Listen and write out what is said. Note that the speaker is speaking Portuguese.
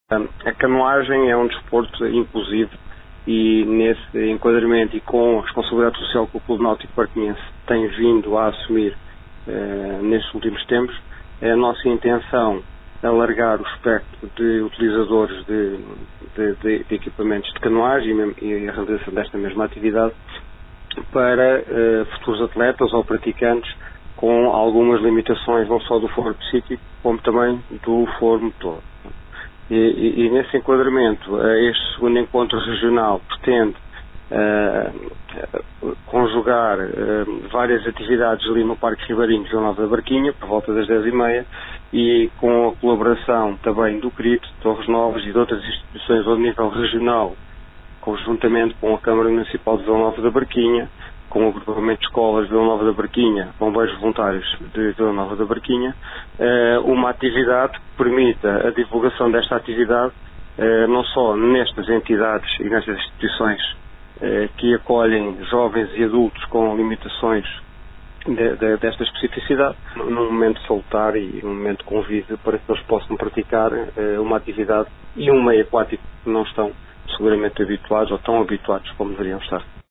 A canoagem é um desporto inclusivo e nesse enquadramento e com a responsabilidade social que o Clube Náutico Parquense tem vindo a assumir nestes últimos tempos, é a nossa intenção alargar o espectro de utilizadores de equipamentos de canoagem e a realização desta mesma atividade para futuros atletas ou praticantes com algumas limitações não só do foro psíquico como também do foro motor. E nesse enquadramento, este segundo encontro regional pretende conjugar várias atividades ali no Parque Ribeirinho de Vila Nova da Barquinha, por volta das 10h30, e com a colaboração também do CRIT, de Torres Novas e de outras instituições ao nível regional, conjuntamente com a Câmara Municipal de Vila Nova da Barquinha, com o agrupamento de escolas de Vila Nova da Barquinha, bombeiros voluntários de Vila Nova da Barquinha, uma atividade que permita a divulgação desta atividade não só nestas entidades e nestas instituições que acolhem jovens e adultos com limitações desta especificidade, num momento salutar e num momento de convívio para que eles possam praticar uma atividade e um meio aquático que não estão seguramente habituados ou tão habituados como deveriam estar.